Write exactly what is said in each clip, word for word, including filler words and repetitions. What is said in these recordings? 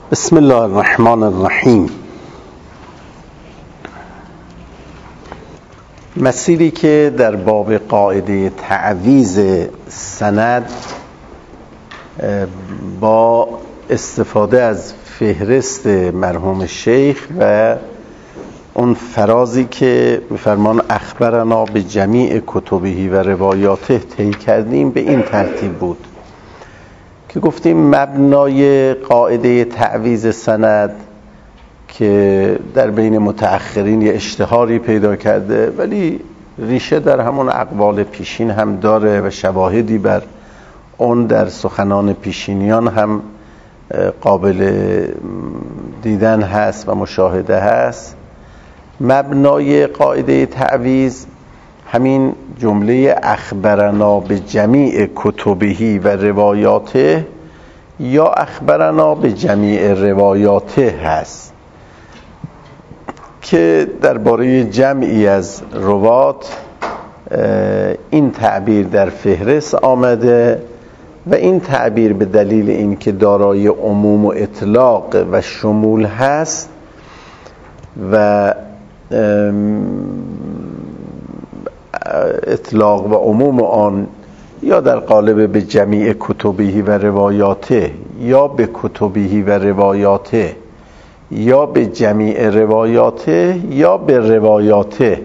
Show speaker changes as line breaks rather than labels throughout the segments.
بسم الله الرحمن الرحیم. مسیری که در باب قاعده تعویض سند با استفاده از فهرست مرحوم شیخ و اون فرازی که می‌فرمان اخبرنا به جمیع کتبه و روایاته طی کردیم به این ترتیب بود که گفتیم مبنای قاعده تعویض سند که در بین متأخرین یه اشتهاری پیدا کرده ولی ریشه در همون اقوال پیشین هم داره و شواهدی بر اون در سخنان پیشینیان هم قابل دیدن هست و مشاهده هست. مبنای قاعده تعویض همین جمله اخبرنا به جمیع کتبه و روایاته یا اخبرنا به جمیع روایاته هست که درباره جمعی از روات این تعبیر در فهرست آمده و این تعبیر به دلیل اینکه دارای عموم و اطلاق و شمول هست و اطلاق و عموم آن یا در قالب به جمیع کتبه و روایاته یا به کتبه و روایاته یا به جمیع روایاته یا به روایاته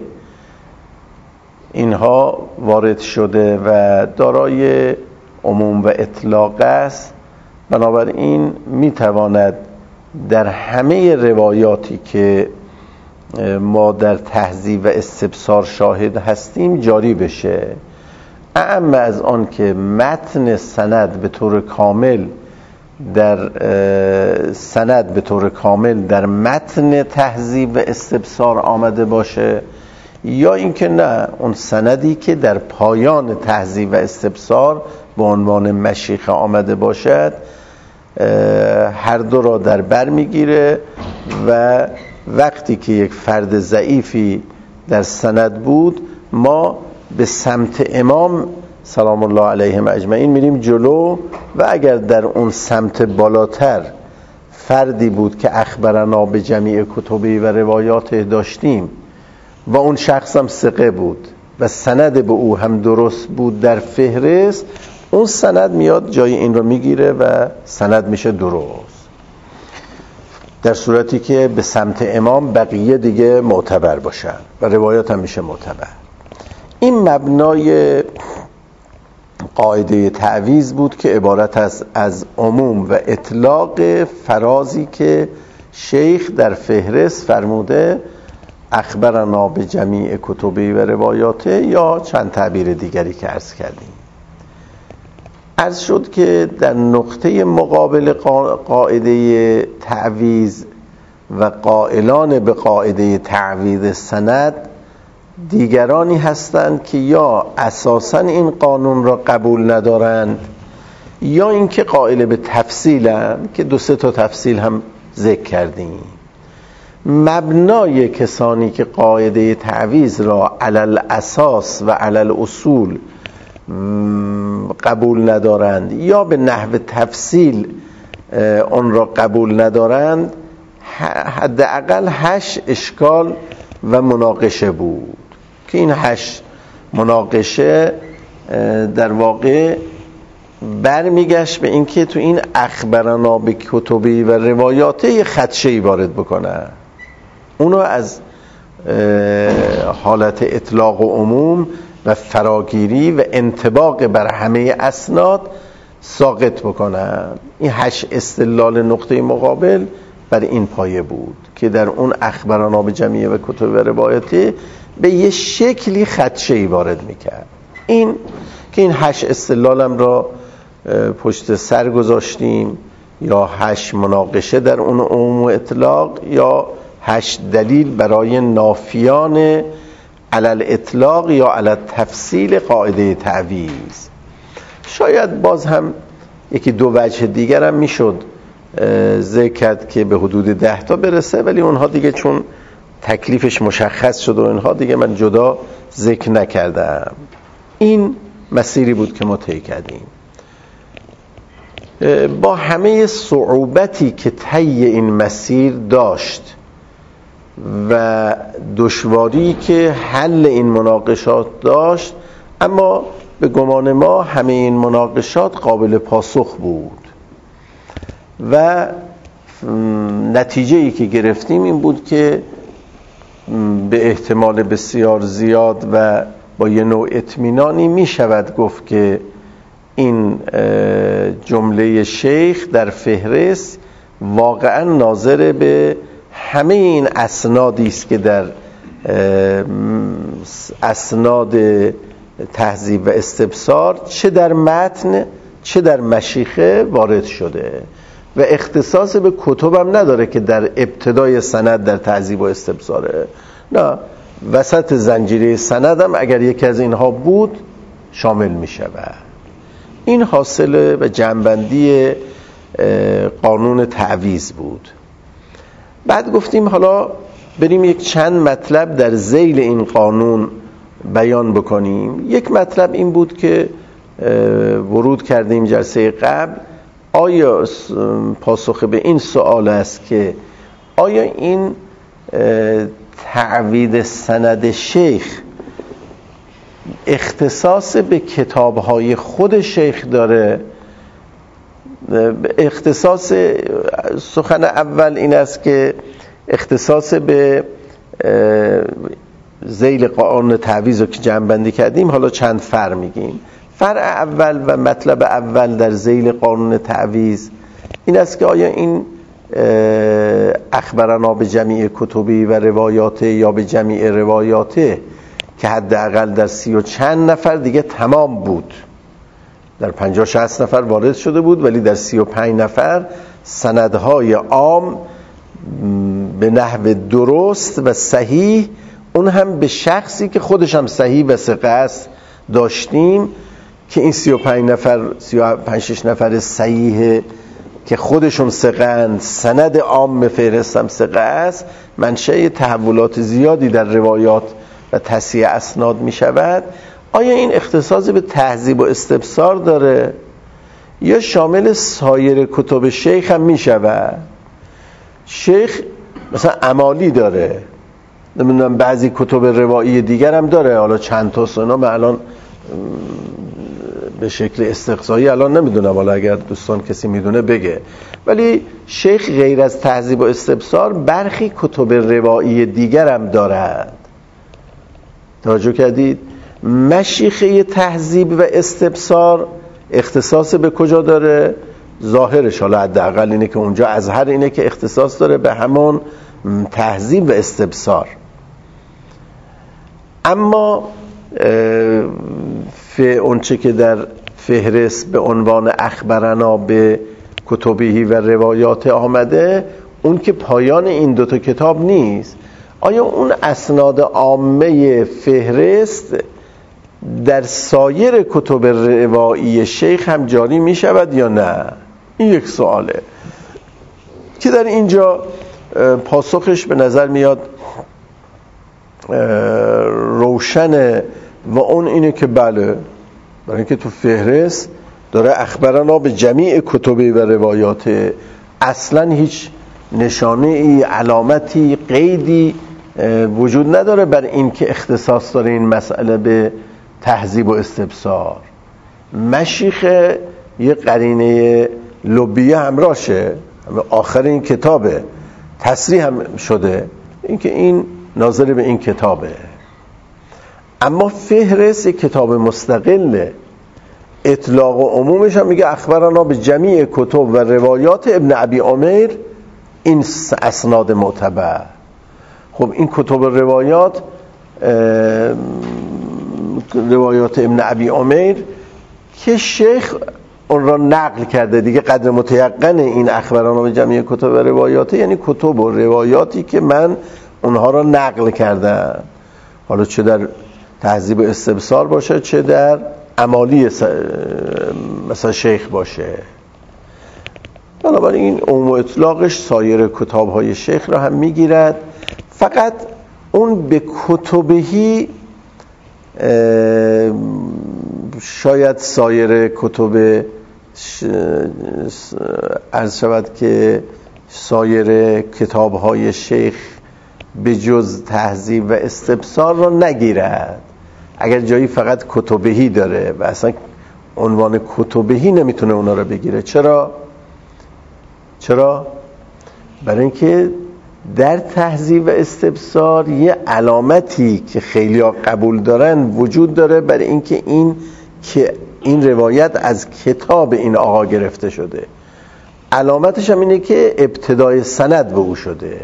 اینها وارد شده و دارای عموم و اطلاق است. بنابراین میتواند در همه روایاتی که ما در تهذیب و استبصار شاهد هستیم جاری بشه، اما از آن که متن سند به طور کامل در سند به طور کامل در متن تهذیب و استبصار آمده باشه یا اینکه نه اون سندی که در پایان تهذیب و استبصار به عنوان مشیخه آمده باشد هر دو را در بر میگیره و وقتی که یک فرد ضعیفی در سند بود ما به سمت امام سلام الله علیهم اجمعین میریم جلو و اگر در اون سمت بالاتر فردی بود که اخبرنا به جمیع کتبه و روایات داشتیم و اون شخص هم ثقه بود و سند به او هم درست بود در فهرست، اون سند میاد جای این رو میگیره و سند میشه درست، در صورتی که به سمت امام بقیه دیگه معتبر باشن و روایات هم میشه معتبر. این مبنای قاعده تعویض بود که عبارت است از عموم و اطلاق فرازی که شیخ در فهرست فرموده اخبرنا به جمیع کتبه و روایاته یا چند تعبیر دیگری که عرض کردیم. عرض شد که در نقطه مقابل قاعده تعویض و قائلان به قاعده تعویض سند دیگرانی هستند که یا اساساً این قانون را قبول ندارند یا اینکه قائل به تفصیلند که دو سه تا تفصیل هم ذکر کردیم. مبنای کسانی که قاعده تعویض را علل اساس و علل اصول قبول ندارند یا به نحو تفصیل اون را قبول ندارند حداقل هشت اشکال و مناقشه بود که این هشت مناقشه در واقع برمیگشت به اینکه تو این اخبرنا به کتبی و روایاته یه خدشه‌ای وارد بکنه، اونو از حالت اطلاق و عموم و فراگیری و انطباق بر همه اسناد ساقط بکنن. این هشت استدلال نقطه مقابل بر این پایه بود که در اون اخبرنا به جمیع و کتب و روایاته به یه شکلی خدشه‌ای وارد میکرد. این که این هشت استدلالم را پشت سر گذاشتیم یا هشت مناقشه در اون عموم و اطلاق یا هشت دلیل برای نافیان علل اطلاق یا علل تفصیل قاعده تعویض. شاید باز هم یکی دو وجه دیگر هم میشد ذکر کرد که به حدود ده تا برسه، ولی اونها دیگه چون تکلیفش مشخص شد و اینها دیگه من جدا ذکر نکردم. این مسیری بود که ما طی کردیم. با همه صعوبتی که طی این مسیر داشت و دشواری که حل این مناقشات داشت، اما به گمان ما همه این مناقشات قابل پاسخ بود و نتیجه‌ای که گرفتیم این بود که به احتمال بسیار زیاد و با یه نوع اطمینانی می شود گفت که این جمله شیخ در فهرست واقعا ناظر به همه این اسنادی است که در اسناد تهذیب و استبصار چه در متن چه در مشیخه وارد شده و اختصاص به کتب هم نداره که در ابتدای سند در تهذیب و استبصاره، نه، وسط زنجیره سند هم اگر یکی از اینها بود شامل می شود. این حاصل و جنبندی قانون تعویض بود. بعد گفتیم حالا بریم یک چند مطلب در ذیل این قانون بیان بکنیم. یک مطلب این بود که ورود کردیم جلسه قبل، آیا پاسخ به این سوال است که آیا این تعویض سند شیخ اختصاص به کتاب‌های خود شیخ داره؟ اختصاص سخن اول این است که اختصاص به ذیل قانون تعویض رو که جمع‌بندی کردیم، حالا چند فرع میگیم. فرع اول و مطلب اول در ذیل قانون تعویض این است که آیا این اخبرنا به جمیع کتبی و روایات یا به جمیع روایات که حداقل در سی و چند نفر دیگه تمام بود، در پنجاه شصت نفر وارد شده بود ولی در سی و پنج نفر سندهای عام به نحو درست و صحیح، اون هم به شخصی که خودش هم صحیح و ثقه است داشتیم، که این سی و پنج نفر سی و پنج شش نفر صحیح که خودشون ثقه‌اند، سند عام فهرست هم ثقه است، منشأ تحولات زیادی در روایات و تصحیح اسناد می شود. آیا این اختصاص به تهذیب و استبصار داره یا شامل سایر کتب شیخ هم می شود؟ شیخ مثلا امالی داره، نمیدونم بعضی کتب روایی دیگر هم داره، حالا چند تا سنا من الان به شکل استقصایی الان نمیدونم، حالا اگر دوستان کسی میدونه بگه، ولی شیخ غیر از تهذیب و استبصار برخی کتب روایی دیگر هم دارد. توجه کردید؟ مشیخه تهذیب و استبصار اختصاص به کجا داره؟ ظاهرش حالا حداقل اینه که اونجا ازهر اینه که اختصاص داره به همون تهذیب و استبصار. اما اونچه که در فهرست به عنوان اخبرنا به کتبی و روایات آمده، اون که پایان این دوتا کتاب نیست. آیا اون اسناد عامه فهرست در سایر کتب روایی شیخ هم جاری می شود یا نه؟ این یک سواله که در اینجا پاسخش به نظر میاد روشنه و اون اینه که بله، برای اینکه تو فهرست داره اخبرنا به جمیع کتبی و روایات، اصلا هیچ نشانه ای، علامتی، قیدی وجود نداره بر این که اختصاص داره این مسئله به تهذیب و استبصار. مشیخه یه قرینه لبیه همراشه، آخر این کتابه تصریح هم شده اینکه این ناظر به این کتابه. اما فهرست یک کتاب مستقله، اطلاق و عمومش هم میگه اخبرنا به جمیع کتب و روایات ابن ابی عمر، این اسناد معتبر. خب این کتب روایات روایات ابن ابی عمر که شیخ اون را نقل کرده دیگه، قدر متیقن این اخبرنا به جمیع کتب و روایات یعنی کتب و روایاتی که من اونها را نقل کردم، حالا چه در تهذیب و استبصار باشه چه در امالی مثلا شیخ باشه. بنابراین عموم و اطلاقش سایر کتاب‌های شیخ را هم میگیرد، فقط اون به کتبهی شاید سایر کتب عرض شود که سایر کتاب‌های شیخ به جز تهذیب و استبصار را نگیرد. اگر جایی فقط کتبهی داره و اصلا عنوان کتبهی نمیتونه اونا رو بگیره. چرا؟ چرا؟ برای اینکه در تهذیب و استبصار یه علامتی که خیلی ها قبول دارن وجود داره برای اینکه این که این روایت از کتاب این آقا گرفته شده. علامتش هم اینه که ابتدای سند به او شده،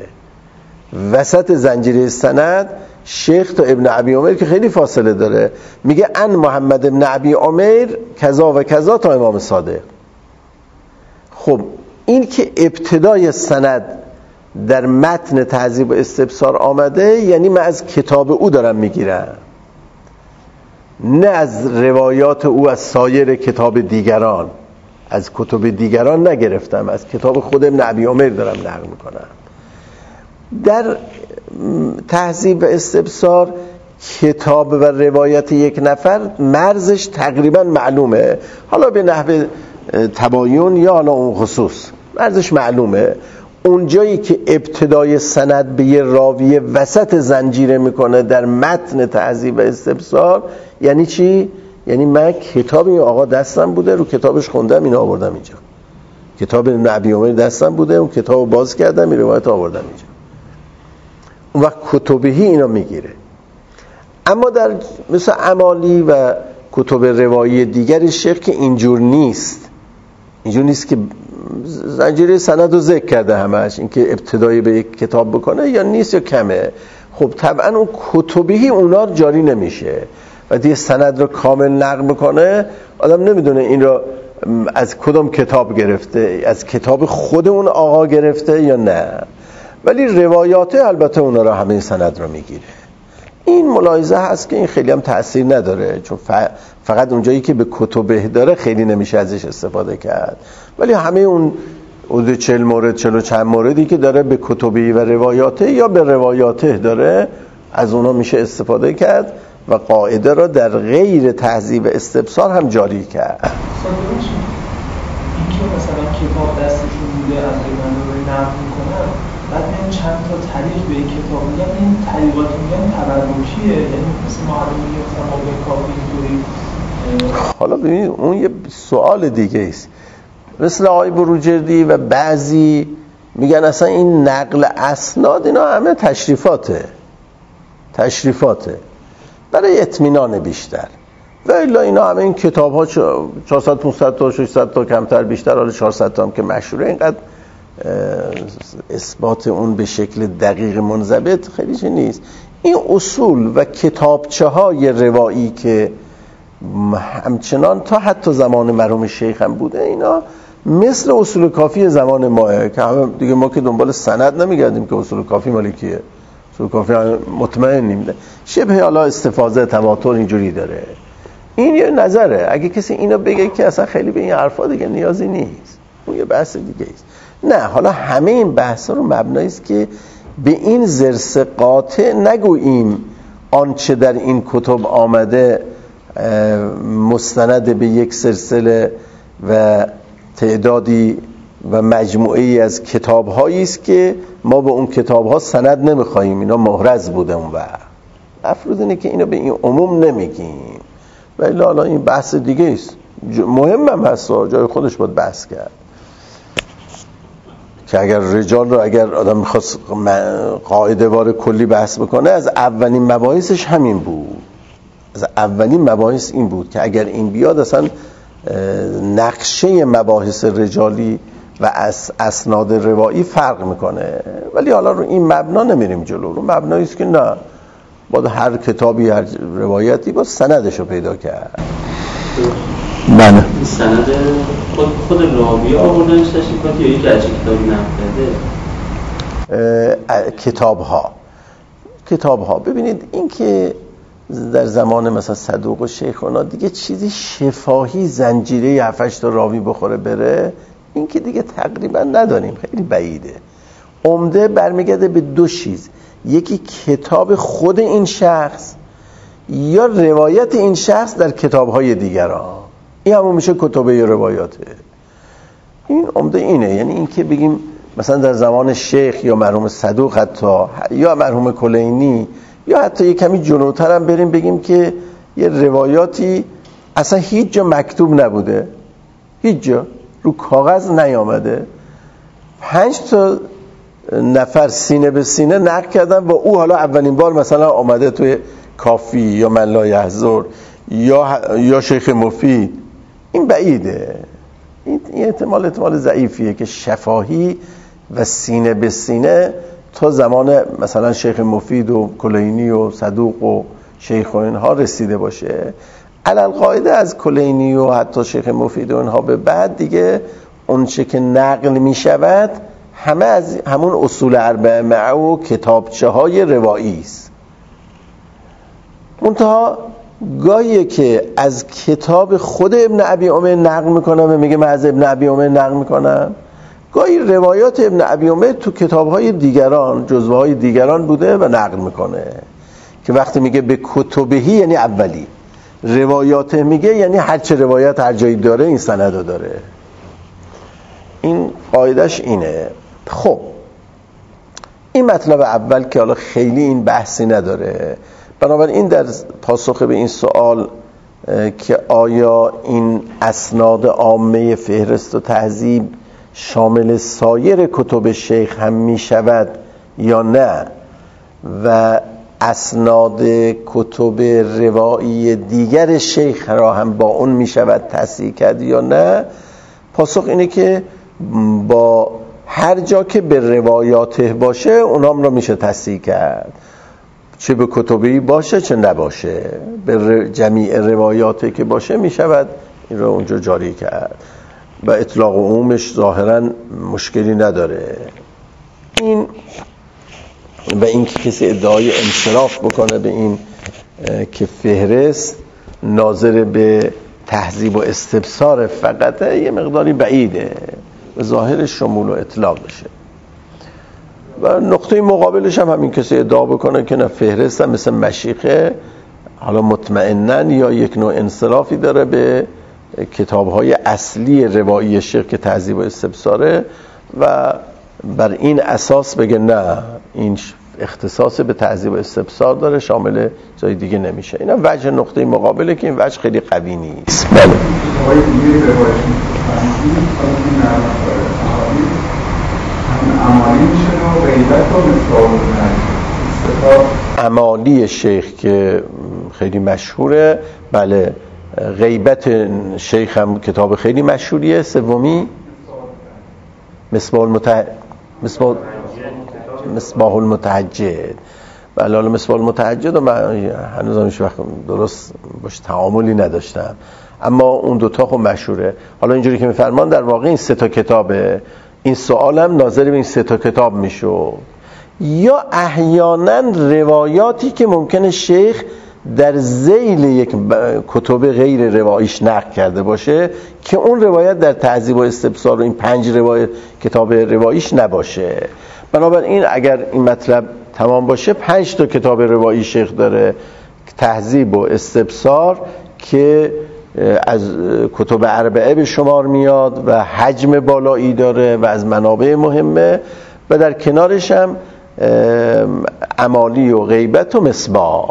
وسط زنجیره سند شیخ تا ابن ابی عمر که خیلی فاصله داره میگه ان محمد ابن ابی عمر کذا و کذا تا امام صادق. خب این که ابتدای سند در متن تهذیب و استبصار آمده یعنی من از کتاب او دارم میگیرم، نه از روایات او از سایر کتاب دیگران. از کتب دیگران نگرفتم، از کتاب خود ابن ابی عمر دارم نقل میکنم. در تهذیب و استبصار کتاب و روایت یک نفر مرزش تقریبا معلومه، حالا به نحو تباین یا حالا اون خصوص مرزش معلومه. اون جایی که ابتدای سند به یه راوی وسط زنجیره میکنه در متن تهذیب و استبصار یعنی چی؟ یعنی من کتاب این آقا دستم بوده، رو کتابش خوندم، اینو آوردم اینجا. کتاب ابن عمر دستم بوده، اون کتابو باز کردم، این روایت آوردم اینجا. اون وقت کتبهی اینو میگیره. اما در مثل امالی و کتب روایی دیگر شیخ که اینجور نیست، اینجور نیست که زنجیره سند رو ذکر کرده همش، اینکه ابتدایی به یک کتاب بکنه یا نیست یا کمه. خب طبعا اون کتبهی اونا جاری نمیشه و دیگه سند رو کامل نقل میکنه. آدم نمیدونه این رو از کدام کتاب گرفته، از کتاب خود اون آقا گرفته یا نه. ولی روایاته البته اونا رو همه سند رو میگیره. این ملاحظه هست که این خیلی هم تأثیر نداره، چون فقط اونجایی که به کتبه داره خیلی نمیشه ازش استفاده کرد. ولی همه اون حدود چهل مورد چهل و چند موردی که داره به کتبی و روایاته یا به روایاته داره، از اونا میشه استفاده کرد و قاعده را در غیر تهذیب استبصار هم جاری کرد.
این که مثلا کتاب دستشون بوده از پیغمبر نقل میکنن، بعد میان چند تا طریق به این کتاب میگن، این طریقات میگن تبرکیه، یعنی مثل معلوم میگه مثلا ما به کافی اینطوری.
حالا ببینید اون یه سوال دیگه است. مثل آقای بروجردی و بعضی میگن اصلا این نقل اسناد اینا همه تشریفاته تشریفاته برای اطمینان بیشتر. و الا اینا همه این کتاب ها چهارصد پانصد تا ششصد تا کمتر بیشتر، حالا چهارصد تا هم که مشهوره، اینقدر اثبات اون به شکل دقیق منضبط خیلی چه نیست. این اصول و کتابچه های روایی که همچنان تا حتی زمان مرحوم شیخ هم بوده، اینا مثل اصول کافی زمان ماه که همه دیگه ما که دنبال سند نمیگردیم که اصول کافی مالی کیه، اصول کافی مطمئن نیمده شبه حالا استفاضه تواتر اینجوری داره. این یه نظره. اگه کسی اینو بگه که اصلا خیلی به این حرفا دیگه نیازی نیست، اون یه بحث دیگه است. نه، حالا همه این بحثا رو مبنایی است که به این ضرس قاطع نگوییم آنچه در این کتب آمده مستند به یک سلسله و تعدادی و مجموعه‌ای از کتاب‌هایی است که ما به اون کتاب‌ها سند نمی‌خوایم، اینا محرز بوده اون وقت. مفروض اینه که اینو به این عموم نمیگیم. ولی حالا این بحث دیگه است، مهم هم هست، جای خودش باید بحث کرد که اگر رجال رو اگر آدم می‌خواست قاعده وار کلی بحث بکنه، از اولین مباحثش همین بود. از اولین مباحث این بود که اگر این بیاد اصلا نقشه مباحث رجالی و اس اسناد روایی فرق میکنه. ولی حالا رو این مبنا نمیریم جلو، رو مبنایی است که نه، باید هر کتابی هر روایتی با سندش رو پیدا کرد.
بله. سند خود خود راوی آوردنش تشریح کنید یا یکی از کتابی نقل کرده؟
کتاب ها کتاب ها ببینید این که در زمان مثلا صدوق و شیخونا دیگه چیزی شفاهی زنجیره هفت هشت تا راوی بخوره بره، این که دیگه تقریبا نداریم، خیلی بعیده. عمده برمیگرده به دو چیز، یکی کتاب خود این شخص یا روایت این شخص در کتاب‌های دیگران. این همون میشه کتبه روایاته. این عمده اینه، یعنی این که بگیم مثلا در زمان شیخ یا مرحوم صدوق حتی یا مرحوم کلینی یا حتی یه کمی جلوتر هم بریم بگیم که یه روایاتی اصلا هیچ جا مکتوب نبوده، هیچ جا رو کاغذ نیامده، پنج تا نفر سینه به سینه نقل کردن با او، حالا اولین بار مثلا آمده توی کافی یا من لا یحضر یا یا شیخ مفید. این بعیده، این احتمال احتمال ضعیفیه که شفاهی و سینه به سینه تا زمان مثلا شیخ مفید و کلینی و صدوق و شیخ و اینها رسیده باشه. علل قاعده از کلینی و حتی شیخ مفید و اینها به بعد دیگه اون چه که نقل می شود همه از همون اصول اربعه معه و کتابچه های روایی است. منتها گاهیه که از کتاب خود ابن ابی عمر نقل میکنم و میگه من از ابن ابی عمر نقل میکنم، گاهی روایات ابن ابی عمر تو کتاب‌های دیگران، جزوه‌های دیگران بوده و نقل میکنه، که وقتی میگه به کتبهی یعنی اولی، روایات میگه یعنی هر چه روایت هر جایی داره این سندو داره. این قاعدش اینه. خب این مطلب اول که حالا خیلی این بحثی نداره، بنابراین در پاسخ به این سوال که آیا این اسناد عامه فهرست و تهذیب شامل سایر کتب شیخ هم می شود یا نه و اسناد کتب روایی دیگر شیخ را هم با اون می شود تصحیح کرد یا نه، پاسخ اینه که با هر جا که به روایاته باشه اونام را میشه تصحیح کرد، چه به کتبی باشه چه نباشه، به جمیع روایاته که باشه میشود این را اونجا جاری کرد و اطلاق عمومش ظاهرا مشکلی نداره. این و این که کسی ادعای انصراف بکنه به این که فهرست ناظر به تهذیب و استبصار فقط یه مقداری بعیده و ظاهر شمول و اطلاق بشه. و نقطه مقابلش هم همین کسی ادعا بکنه که نه فهرست هم مثل مشیخه، حالا مطمئنن یا یک نوع انصرافی داره به کتاب‌های اصلی روایی شیخ که تهذیب و استبصاره و بر این اساس بگه نه این اختصاص به تهذیب و استبصار داره، شامل جای دیگه نمیشه. اینا وجه نقطه مقابله که این وجه خیلی قوی نیست. بله. امالی شیخ که خیلی مشهوره، بله. غیبت شیخ هم کتاب خیلی مشهوریه. سومی مصباح المتع... مصباح مصباح المتهجد. بله، حالا مصباح المتهجد و من هنوز همیشه وقت درست باش تعاملی نداشتم، اما اون دوتا خب مشهوره. حالا اینجوری که میفرمان در واقع این سه تا کتابه، این سوال هم ناظر به این سه تا کتاب میشد، یا احیانا روایاتی که ممکنه شیخ در ذیل یک کتب غیر رواییش نقل کرده باشه که اون روایت در تهذیب و استبصار و این پنج روایت کتاب رواییش نباشه. بنابراین اگر این مطلب تمام باشه پنج تا کتاب روایی شیخ داره، تهذیب و استبصار که از کتب اربعه به شمار میاد و حجم بالایی داره و از منابع مهمه، و در کنارش هم امالی و غیبت و مصباح.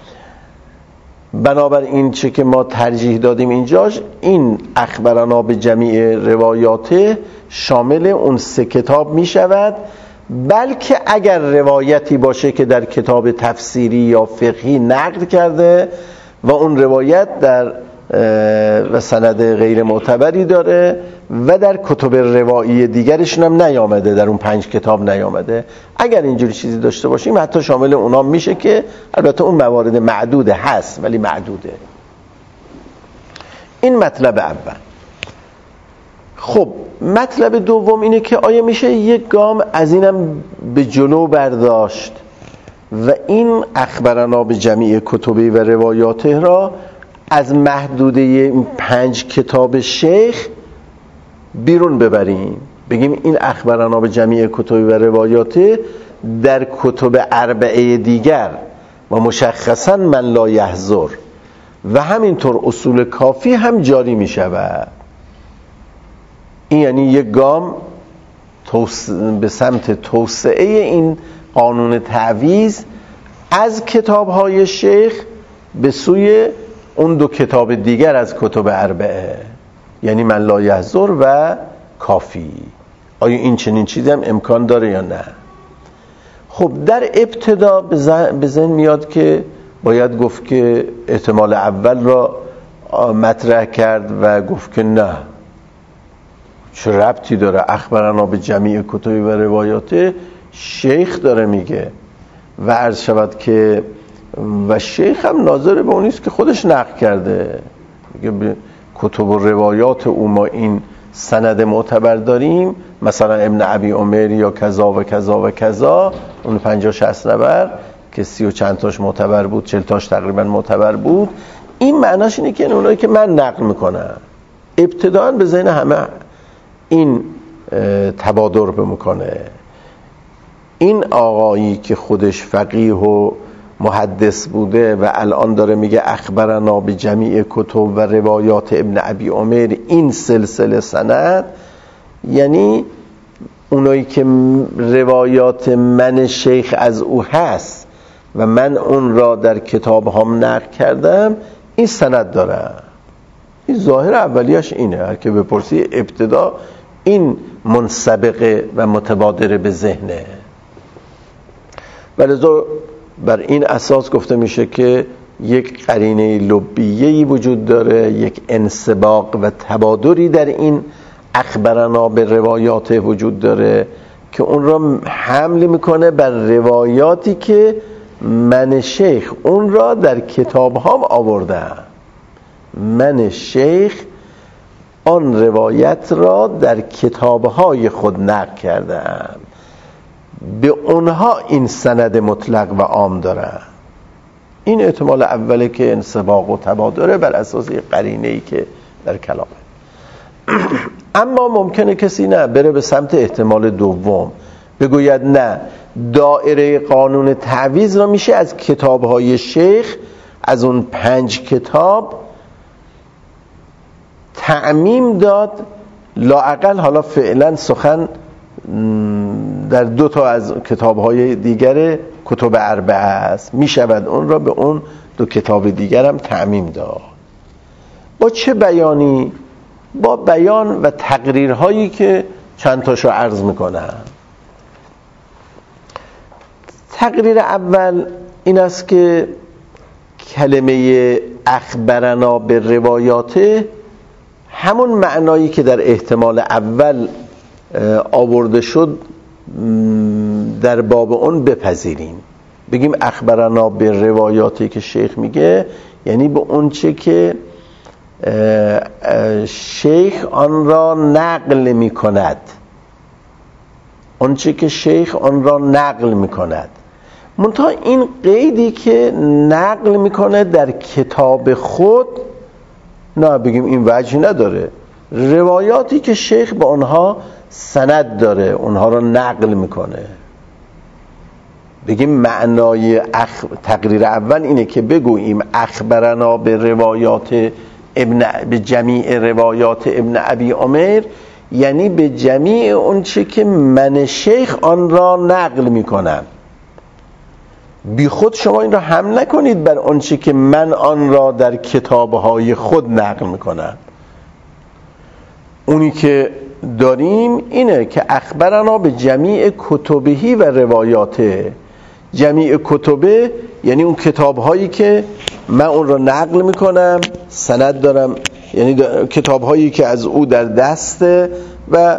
بنابراین چه که ما ترجیح دادیم اینجاش این اخبرنا به جمیع روایاته شامل اون سه کتاب می شود، بلکه اگر روایتی باشه که در کتاب تفسیری یا فقهی نقل کرده و اون روایت در و سند غیر معتبری داره و در کتب روایی دیگرشون هم نیامده، در اون پنج کتاب نیامده، اگر اینجوری چیزی داشته باشیم حتی شامل اونام میشه که البته اون موارد معدوده هست ولی معدوده. این مطلب اول. خب مطلب دوم اینه که آیا میشه یک گام از اینم به جلو برداشت و این اخبرنا به جمیع کتبی و روایاته را از محدوده پنج کتاب شیخ بیرون ببریم، بگیم این اخبرنا به جمیع کتبی و روایاته در کتب اربعه دیگر و مشخصا من لا یحضر و همینطور اصول کافی هم جاری می شود. این یعنی یک گام به سمت توسعه این قانون تعویض از کتاب‌های شیخ به سوی اون دو کتاب دیگر از کتب اربعه، یعنی من لا یحضر و کافی. آیا این چنین چیزی هم امکان داره یا نه؟ خب در ابتدا به ذهن میاد که باید گفت که احتمال اول را مطرح کرد و گفت که نه، چه ربطی داره، اخبرنا به جمیع کتب و روایات شیخ داره میگه. و عرض شود که و شیخ هم ناظر به اونیست که خودش نقل کرده، میگه به کتب و روایات او ما این سند معتبر داریم، مثلا ابن ابی عمر یا کذا و کذا و کذا، اون پنجاه شصت نفر که سی و چند تاش معتبر بود، چهل تاش تقریبا معتبر بود. این معناش اینه که اونایی که من نقل میکنم ابتداً به ذهن همه این تبادر بمیکنه. این آقایی که خودش فقیه و محدث بوده و الان داره میگه اخبرنا به جمیع کتب و روایات ابن ابی عمر، این سلسله سند، یعنی اونایی که روایات من شیخ از او هست و من اون را در کتاب هم نقل کردم، این سند داره. این ظاهر اولیش اینه، هر که بپرسی ابتدا این منسبقه و متبادر به ذهنه. ولذا بر این اساس گفته میشه که یک قرینه لبیه‌ای وجود داره، یک انسباق و تبادری در این اخبرنا به روایات وجود داره که اون را حمل میکنه بر روایاتی که من شیخ اون را در کتاب هم آورده. من شیخ آن روایت را در کتابهای خود نقل کردم، به اونها این سند مطلق و عام داره. این احتمال اوله که انسباق و تبادره بر اساس قرینه‌ای که در کلامه. اما ممکنه کسی نه بره به سمت احتمال دوم، بگوید نه، دایره قانون تعویض را میشه از کتابهای شیخ، از اون پنج کتاب تعمیم داد، لااقل حالا فعلا سخن در دو تا از کتاب‌های دیگر کتب اربعه است، میشود اون را به اون دو کتاب دیگر هم تعمیم داد. با چه بیانی؟ با بیان و تقریرهایی که چند تاشو عرض میکنم. تقریر اول این است که کلمه اخبرنا به روایاته همون معنایی که در احتمال اول آورده شد در باب اون بپذیریم، بگیم اخبرنا به روایاتی که شیخ میگه، یعنی به اون چه که شیخ آن را نقل میکند، اون چه که شیخ آن را نقل میکند. منتها این قیدی که نقل میکنه در کتاب خود، نه بگیم این وجه نداره. روایاتی که شیخ به آنها سند داره، اونها را نقل میکنه. بگیم معنای اخ... تقریر اول اینه که بگوییم اخبرنا به روایات ابن به جمیع روایات ابن ابی عمر، یعنی به جمیع اون چه که من شیخ آن را نقل میکنم. بی خود شما این را حمل نکنید بر اون چه که من آن را در کتابهای خود نقل میکنم. اونی که داریم اینه که اخبرنا به جمیع کتبهی و روایاته. جمیع کتبه یعنی اون کتابهایی که من اون را نقل میکنم، سند دارم، یعنی کتابهایی که از او در دسته و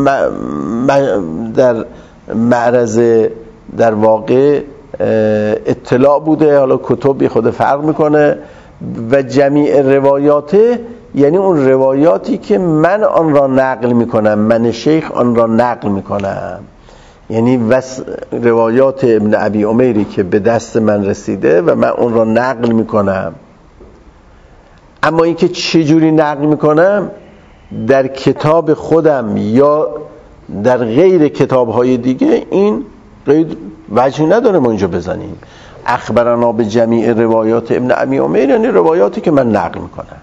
در معرض در واقع اطلاع بوده. حالا کتب خود فرق میکنه. و جمیع روایاته یعنی اون روایاتی که من آن را نقل میکنم، من شیخ آن را نقل میکنم، یعنی وس... روایات ابن ابی عمری که به دست من رسیده و من اون را نقل میکنم. اما این که چجوری نقل میکنم، در کتاب خودم یا در غیر کتابهای دیگه، این قید وجه نداره ما اینجا بزنیم. اخبرنا به جمیع روایات ابن ابی عمر یعنی روایاتی که من نقل میکنم.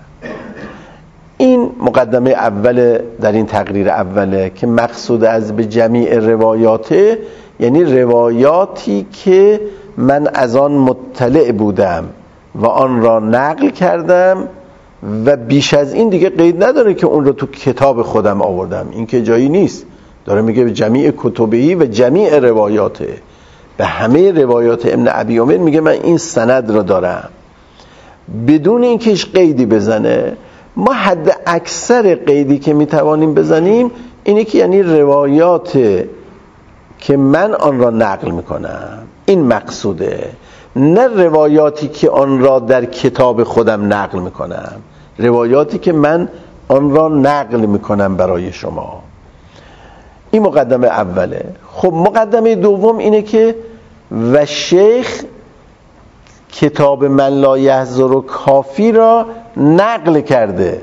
این مقدمه اول در این تقریر اوله که مقصود از به جمیع روایات یعنی روایاتی که من از آن مطلع بودم و آن را نقل کردم و بیش از این دیگه قید نداره که اون رو تو کتاب خودم آوردم. این که جایی نیست، داره میگه جمیع کتبی و جمیع روایاته، به همه روایات ابن ابی عمر میگه من این سند را دارم بدون اینکه هیچ قیدی بزنه. ما حد اکثر قیدی که میتوانیم بزنیم اینه که یعنی روایات که من آن را نقل میکنم، این مقصوده، نه روایاتی که آن را در کتاب خودم نقل میکنم، روایاتی که من آن را نقل میکنم برای شما. این مقدمه اوله. خب مقدمه دوم اینه که و شیخ کتاب من لا یحضر و کافی را نقل کرده.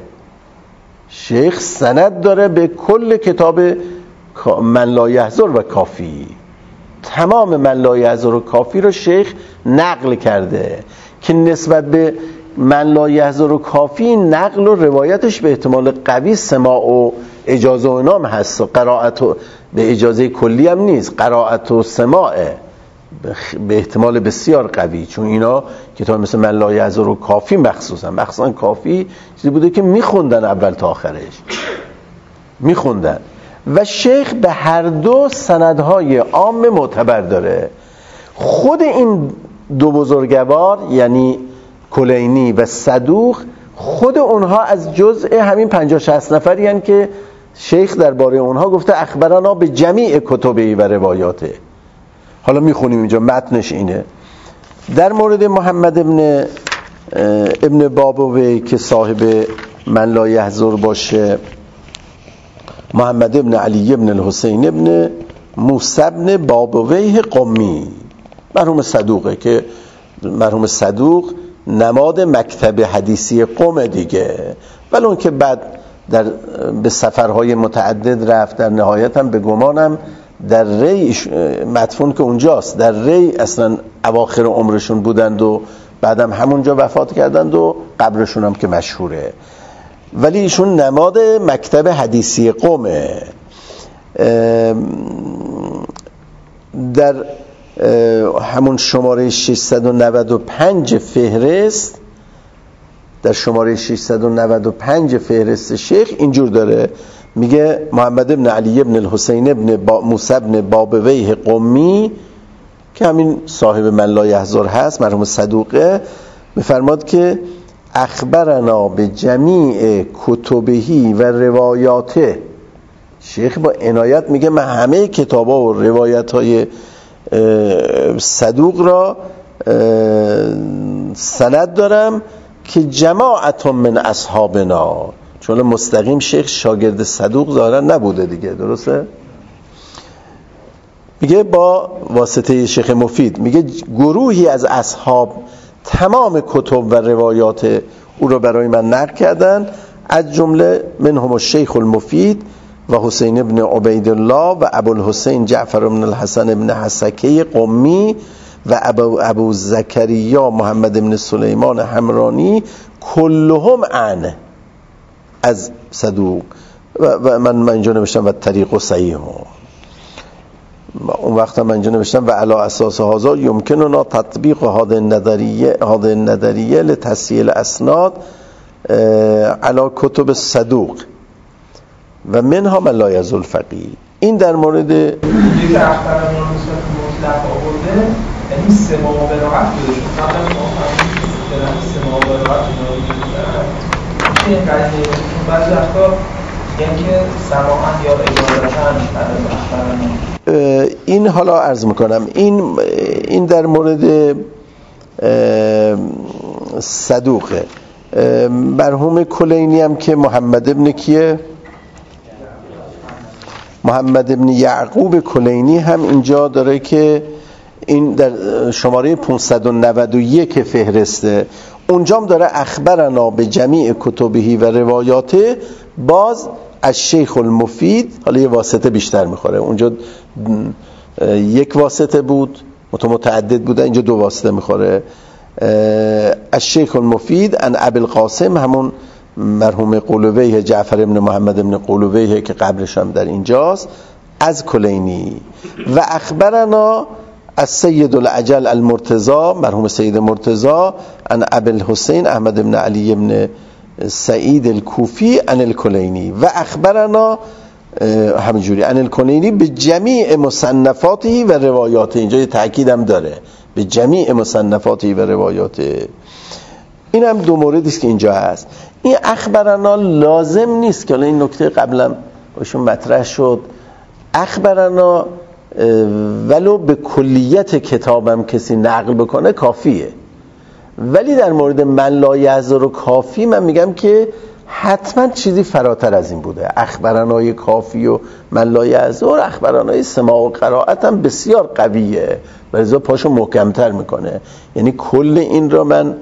شیخ سند داره به کل کتاب من لا یحضر و کافی، تمام من لا یحضر و کافی را شیخ نقل کرده که نسبت به من لا یحضر و کافی نقل و روایتش به احتمال قوی سماع و اجازه و نام هست و قرائت و به اجازه کلی هم نیست، قرائت و سماعه به احتمال بسیار قوی، چون اینا کتاب مثل من لا یحضر و کافی مخصوصا مخصوصا کافی چیزی بوده که میخوندن اول تا آخرش میخوندن و شیخ به هر دو سندهای عام معتبر داره. خود این دو بزرگوار یعنی کلینی و صدوق خود اونها از جزء همین پنجاه شصت نفری هستند که شیخ درباره اونها گفته اخبرنا به جمیع کتبی و روایاته. حالا میخونیم اینجا متنش اینه. در مورد محمد ابن ابن بابوی که صاحب من لا یحضر باشه، محمد ابن علی ابن الحسین ابن موسی ابن بابویه قمی، مرحوم صدوقه که مرحوم صدوق نماد مکتب حدیثی قم دیگه، ولی اون که بعد در به سفرهای متعدد رفت، در نهایت هم به گمانم در ری مدفون که اونجاست، در ری اصلا اواخر عمرشون بودند و بعدم همونجا وفات کردند و قبرشون هم که مشهوره، ولی ایشون نماد مکتب حدیثی قومه. در همون شماره ششصد و نود و پنج فهرست در شماره ششصد و نود و پنج فهرست شیخ اینجور داره، میگه محمد ابن علی ابن الحسین ابن با موسی ابن بابویه قمی که همین صاحب من لا یحضر هست، مرحوم صدوقه، میفرماد که اخبرنا به جمیع کتبهی و روایاته. شیخ با عنایت میگه من همه کتابا و روایت های صدوق را سند دارم که جماعت من اصحابنا، چون مستقیم شیخ شاگرد صدوق ظاهرا نبوده دیگه، درسته؟ میگه با واسطه شیخ مفید میگه گروهی از اصحاب تمام کتب و روایات او را برای من نقل کردن، از جمله منهم الشیخ المفید و حسین ابن عبیدالله و ابوالحسین جعفر بن الحسن ابن حسکه قمی و ابو, ابو زکریا محمد ابن سلیمان حمرانی کلهم عن از صدوق و, و من من اینجا نوشتم و طریق و صحیح هم. اون وقت من اینجا نوشتم و علی اساس هذا یمکننا تطبیق هذه النظریه هذه النظریه لتسهیل اسناد علی کتب صدوق و منها من لا یزول فقیه. این در مورد
دیگه که اخبران مطلق آورده یعنی سما و براعت بوده، چون قبلا ما فهمیدیم سما و براعت بوده این قضیه، چون بعضی وقتا یعنی که سماعن یا اجازتن اخبران.
این حالا عرض میکنم این این در مورد صدوقه. مرحوم کلینی هم که محمد ابن کیه؟ محمد ابن یعقوب کلینی هم اینجا داره که این در شماره پانصد و نود و یک فهرسته، اونجام داره اخبرنا به جمیع کتبهی و روایاته، باز از شیخ المفید، حالا یه واسطه بیشتر میخوره، اونجا یک واسطه بود متعدد بوده، اینجا دو واسطه میخوره. الشیخ المفید ان ابی القاسم، همون مرحوم قولویه، جعفر ابن محمد ابن قولویه که قبرش هم در اینجاست، از کلینی. و اخبرنا از سید العجل المرتضی، مرحوم سید مرتضی، ان ابی الحسین احمد ابن علی ابن سعید الکوفی ان الکلینی. و اخبرنا همینجوری ان الکلینی به جمیع مصنفاتی و روایاته. اینجا یه تأکید هم داره، به جمیع مصنفاتی و روایاته. این هم دو موردی است که اینجا هست. این اخبرنا لازم نیست که، این نکته قبلا باشون مطرح شد، اخبرنا ولو به کلیت کتابم کسی نقل بکنه کافیه، ولی در مورد من لا یحضر و کافی من میگم که حتما چیزی فراتر از این بوده. اخبرنای کافی و من لا یحضر، اخبرنای سماع و قرائت هم بسیار قویه، لذا پاشو محکمتر میکنه. یعنی کل این را من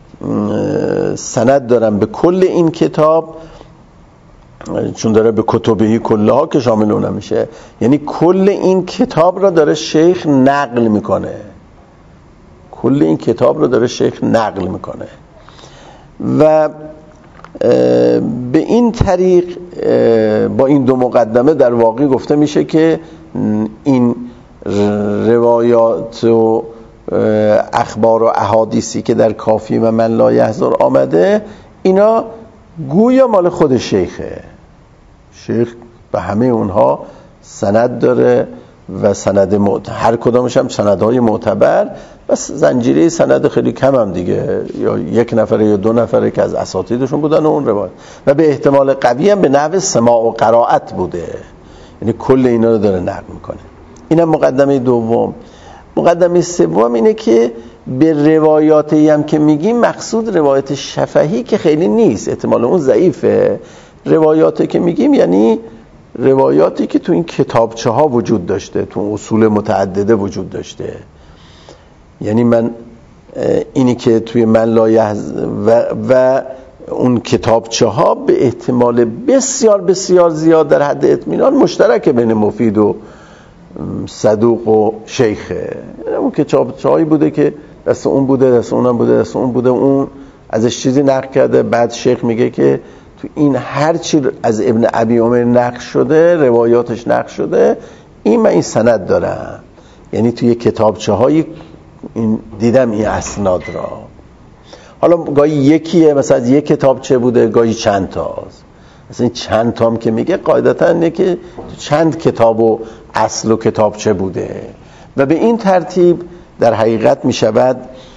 سند دارم به کل این کتاب، چون داره به کتبهی کلها که شامل اون میشه، یعنی کل این کتاب را داره شیخ نقل میکنه، کل این کتاب را داره شیخ نقل میکنه. و به این طریق با این دو مقدمه در واقع گفته میشه که این روایات و اخبار و احادیثی که در کافی و من لا یحضر آمده، اینا گویا مال خود شیخه. شیخ به همه اونها سند داره و سند معت... هر کدامش هم سندهای معتبر، بس زنجیره سند خیلی کم هم دیگه، یا یک نفره یا دو نفره که از اساتیدشون بودن و اون روایت، و به احتمال قوی هم به نحو سماع و قرائت بوده، یعنی کل اینا رو داره نقل میکنه. اینم مقدمه دوم. مقدمه سوم اینه که به روایاتی هم که میگیم مقصود روایت شفهی که خیلی نیست، احتمال اون ضعیفه. روایاتی که میگیم یعنی روایاتی که تو این کتابچه ها وجود داشته، تو اصول متعدده وجود داشته. یعنی من اینی که توی من لا یحضر و, و اون کتابچه ها به احتمال بسیار بسیار زیاد در حد اطمینان مشترک بین مفید و صدوق و شیخه. اون کتابچه هایی بوده که دست اون بوده، دست اونم بوده، دست اون بوده، اون ازش چیزی نقل کرده، بعد شیخ میگه که تو این هر چی از ابن ابی عمر نقل شده، روایاتش نقل شده، این من این سند دارم. یعنی توی کتابچه هایی این دیدم این اسناد را. حالا گاهی یکیه، مثلا از یک کتابچه بوده، گاهی چند تاست. مثلا چند تام که میگه قاعدتا اینه که چند کتاب و اصل و کتابچه بوده. و به این ترتیب در حقیقت میشود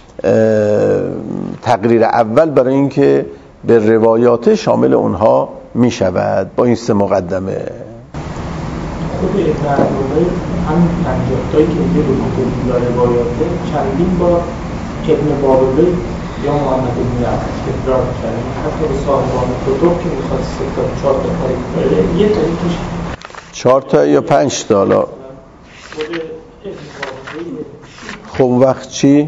تقریر اول برای اینکه به روایات شامل اونها میشود با این سه مقدمه.
خود ابن عبدالله همین پنجاه تایی که میگه به کتب روایاته چندین بار ابن بابوی یا محمد ابن عبد تکرار کرده، حتی به صاحبان کتب که میخواد سه تا چهار تا تاریخ بره، یه تاریخش
چهار تا یا پنج تا. حالا خب وقت چی؟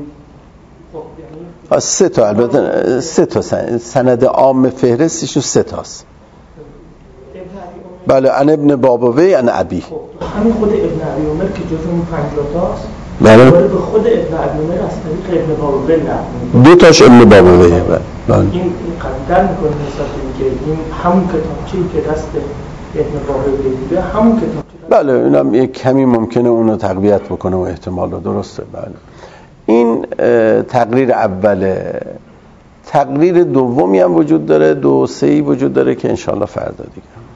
سه تا، البته سه تا سند عام فهرستشون سه تاست. بله، ان ابن بابوی ان ابی،
همین خود ابن ابی عمر که جزو اون پنجاه تاست.
بله،
به خود ابن ابی عمر از طریق ابن بابوی نقل
دو تاش ابن بابوی. بله،
این قدر میکنه نسبت اینکه این همون کتابچه‌ای که دست ابن بابوی بوده همون کتابچه.
بله، اینم یک کمی ممکنه اونو تقویت بکنه و احتمال رو درسته. بله، این تقریر اوله. تقریر دومی هم وجود داره، دو سه‌ای وجود داره که انشالله فردا دیگه